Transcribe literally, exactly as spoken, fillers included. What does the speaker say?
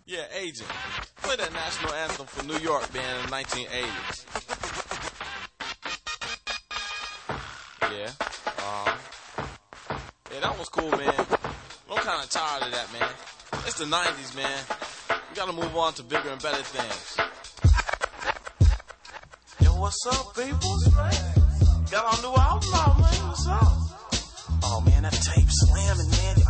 Yeah, Agent. Play that national anthem for New York, man, in the nineteen eighties. Yeah. Uh, yeah, that was cool, man. I'm kind of tired of that, man. It's the nineties, man. We gotta move on to bigger and better things. Yo, what's up, peoples, man? Got our new album out, man. What's up? Oh, man, that tape slamming, man.